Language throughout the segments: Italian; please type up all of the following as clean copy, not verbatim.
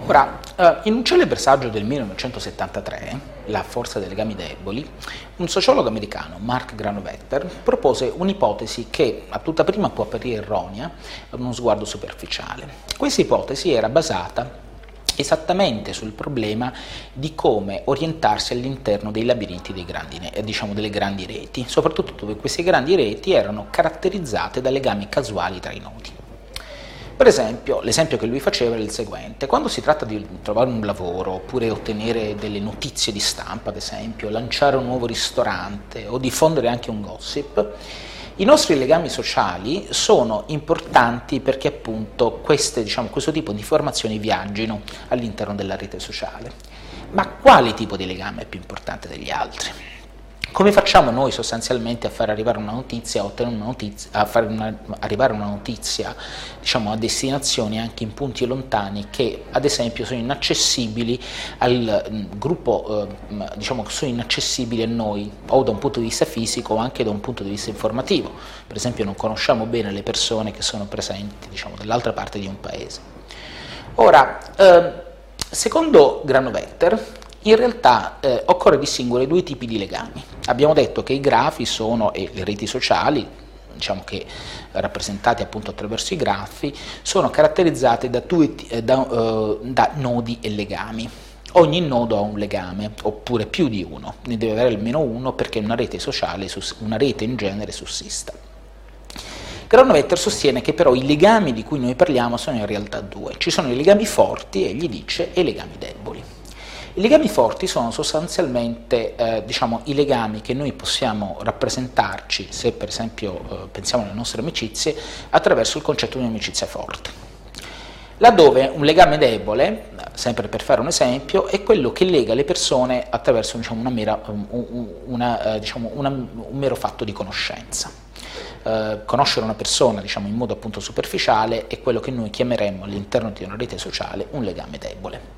Ora, in un celebre saggio del 1973, La forza dei legami deboli, un sociologo americano, Mark Granovetter, propose un'ipotesi che a tutta prima può apparire erronea ad uno sguardo superficiale. Questa ipotesi era basata esattamente sul problema di come orientarsi all'interno dei labirinti delle grandi reti, soprattutto dove queste grandi reti erano caratterizzate da legami casuali tra i nodi. Per esempio, l'esempio che lui faceva era il seguente: quando si tratta di trovare un lavoro, oppure ottenere delle notizie di stampa, ad esempio, lanciare un nuovo ristorante o diffondere anche un gossip, i nostri legami sociali sono importanti perché appunto questo tipo di informazioni viaggino all'interno della rete sociale. Ma quale tipo di legame è più importante degli altri? Come facciamo noi sostanzialmente a far arrivare una notizia, arrivare una notizia, a destinazioni anche in punti lontani che ad esempio sono inaccessibili al gruppo, sono inaccessibili a noi o da un punto di vista fisico o anche da un punto di vista informativo. Per esempio non conosciamo bene le persone che sono presenti, dall'altra parte di un paese. Ora, secondo Granovetter, in realtà occorre distinguere due tipi di legami. Abbiamo detto che i grafi e le reti sociali, che rappresentati appunto attraverso i grafi, sono caratterizzate da nodi e legami. Ogni nodo ha un legame, oppure più di uno, ne deve avere almeno uno perché una rete sociale, una rete in genere sussista. Granovetter sostiene che però i legami di cui noi parliamo sono in realtà due. Ci sono i legami forti, egli dice, e i legami deboli. I legami forti sono sostanzialmente i legami che noi possiamo rappresentarci, se per esempio pensiamo alle nostre amicizie, attraverso il concetto di un'amicizia forte. Laddove un legame debole, sempre per fare un esempio, è quello che lega le persone attraverso un mero fatto di conoscenza. Conoscere una persona in modo appunto superficiale è quello che noi chiameremmo all'interno di una rete sociale un legame debole.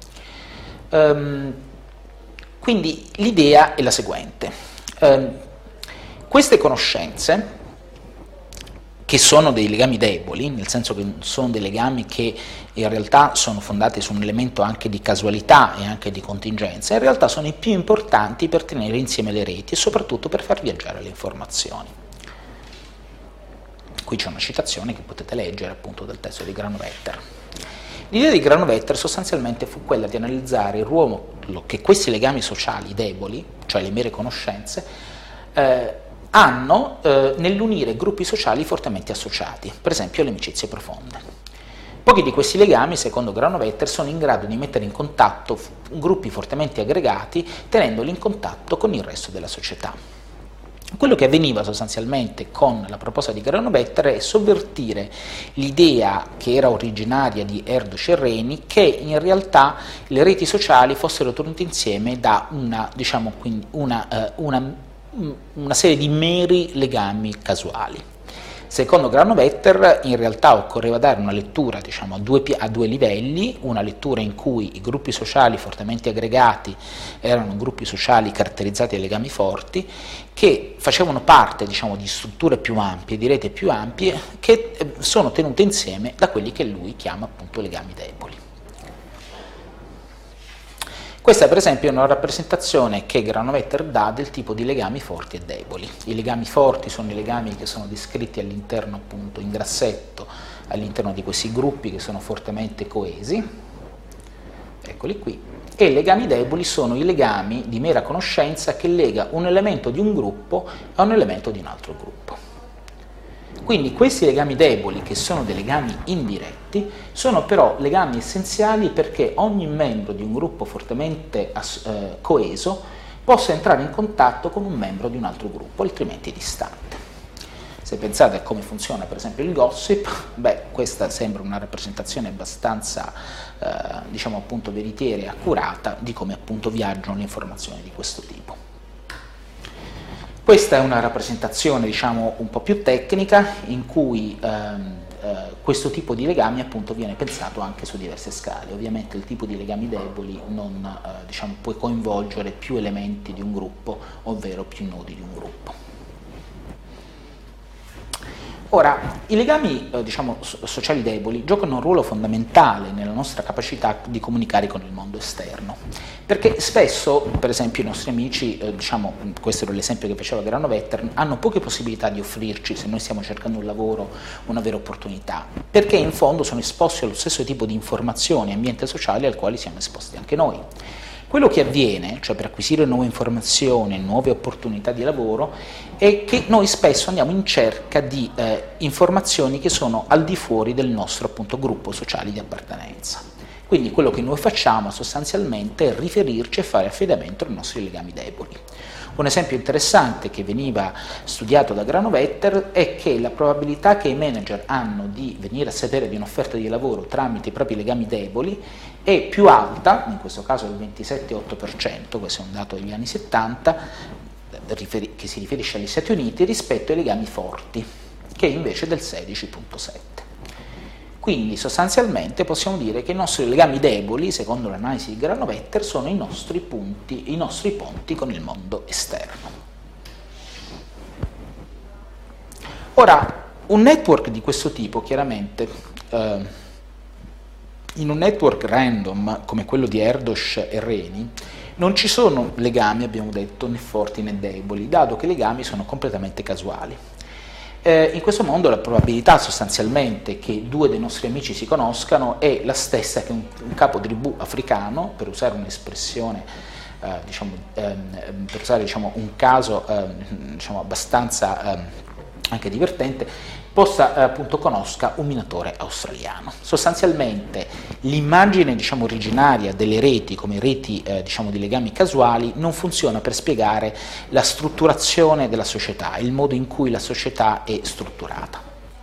Quindi l'idea è la seguente: queste conoscenze, che sono dei legami deboli, nel senso che sono dei legami che in realtà sono fondati su un elemento anche di casualità e anche di contingenza, in realtà sono i più importanti per tenere insieme le reti e soprattutto per far viaggiare le informazioni. Qui c'è una citazione che potete leggere appunto dal testo di Granovetter. L'idea di Granovetter sostanzialmente fu quella di analizzare il ruolo che questi legami sociali deboli, cioè le mere conoscenze, hanno nell'unire gruppi sociali fortemente associati, per esempio le amicizie profonde. Pochi di questi legami, secondo Granovetter, sono in grado di mettere in contatto gruppi fortemente aggregati, tenendoli in contatto con il resto della società. Quello che avveniva sostanzialmente con la proposta di Granovetter è sovvertire l'idea che era originaria di Erdős e Reni, che in realtà le reti sociali fossero tenute insieme da una serie di meri legami casuali. Secondo Granovetter in realtà occorreva dare una lettura a due livelli, una lettura in cui i gruppi sociali fortemente aggregati erano gruppi sociali caratterizzati da legami forti, che facevano parte di strutture più ampie, di reti più ampie, che sono tenute insieme da quelli che lui chiama appunto legami deboli. Questa per esempio è una rappresentazione che Granovetter dà del tipo di legami forti e deboli. I legami forti sono i legami che sono descritti all'interno appunto in grassetto, all'interno di questi gruppi che sono fortemente coesi, eccoli qui, e i legami deboli sono i legami di mera conoscenza che lega un elemento di un gruppo a un elemento di un altro gruppo. Quindi questi legami deboli, che sono dei legami indiretti, sono però legami essenziali perché ogni membro di un gruppo fortemente coeso possa entrare in contatto con un membro di un altro gruppo, altrimenti distante. Se pensate a come funziona per esempio il gossip, questa sembra una rappresentazione abbastanza appunto veritiera e accurata di come appunto viaggiano le informazioni di questo tipo. Questa è una rappresentazione un po' più tecnica in cui questo tipo di legami appunto viene pensato anche su diverse scale. Ovviamente il tipo di legami deboli non può coinvolgere più elementi di un gruppo, ovvero più nodi di un gruppo. Ora, i legami diciamo, sociali deboli giocano un ruolo fondamentale nella nostra capacità di comunicare con il mondo esterno, perché spesso, per esempio, i nostri amici, diciamo, questo era l'esempio che faceva Granovetter, hanno poche possibilità di offrirci, se noi stiamo cercando un lavoro, una vera opportunità, perché in fondo sono esposti allo stesso tipo di informazioni e ambiente sociale al quale siamo esposti anche noi. Quello che avviene, cioè per acquisire nuove informazioni, nuove opportunità di lavoro, è che noi spesso andiamo in cerca di informazioni che sono al di fuori del nostro appunto gruppo sociale di appartenenza. Quindi quello che noi facciamo sostanzialmente è riferirci e fare affidamento ai nostri legami deboli. Un esempio interessante che veniva studiato da Granovetter è che la probabilità che i manager hanno di venire a sapere di un'offerta di lavoro tramite i propri legami deboli è più alta, in questo caso del 27,8%, questo è un dato degli anni 70, che si riferisce agli Stati Uniti, rispetto ai legami forti, che è invece del 16,7%. Quindi sostanzialmente possiamo dire che i nostri legami deboli, secondo l'analisi di Granovetter, sono i nostri ponti con il mondo esterno. Ora, un network di questo tipo, chiaramente, in un network random come quello di Erdos e Reni, non ci sono legami, abbiamo detto, né forti né deboli, dato che i legami sono completamente casuali. In questo mondo la probabilità sostanzialmente che due dei nostri amici si conoscano è la stessa che un capo tribù africano, per usare un'espressione, per usare un caso abbastanza anche divertente, appunto conosca un minatore australiano. Sostanzialmente l'immagine originaria delle reti come reti di legami casuali non funziona per spiegare la strutturazione della società, il modo in cui la società è strutturata.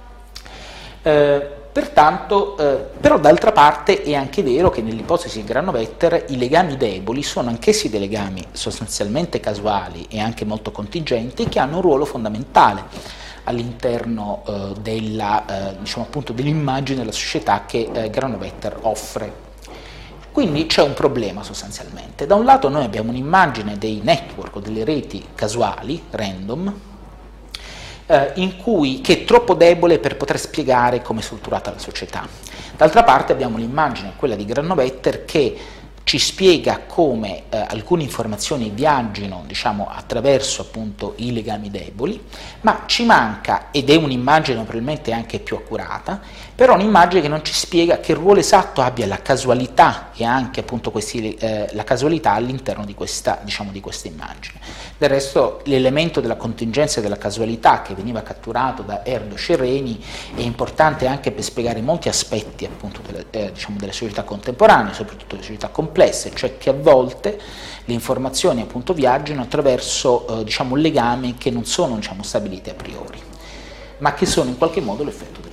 Pertanto, però d'altra parte è anche vero che nell'ipotesi di Granovetter i legami deboli sono anch'essi dei legami sostanzialmente casuali e anche molto contingenti che hanno un ruolo fondamentale all'interno dell'immagine della società che Granovetter offre. Quindi c'è un problema sostanzialmente. Da un lato noi abbiamo un'immagine dei network o delle reti casuali, random, che è troppo debole per poter spiegare come è strutturata la società. D'altra parte abbiamo l'immagine, quella di Granovetter, che ci spiega come alcune informazioni viaggino attraverso appunto i legami deboli, ma ci manca, ed è un'immagine probabilmente anche più accurata, però un'immagine che non ci spiega che ruolo esatto abbia la casualità e anche appunto la casualità all'interno di questa immagine. Del resto l'elemento della contingenza e della casualità che veniva catturato da Erdos e Reni è importante anche per spiegare molti aspetti appunto delle società contemporanee, soprattutto le società complesse, cioè che a volte le informazioni appunto viaggiano attraverso legami che non sono stabiliti a priori, ma che sono in qualche modo l'effetto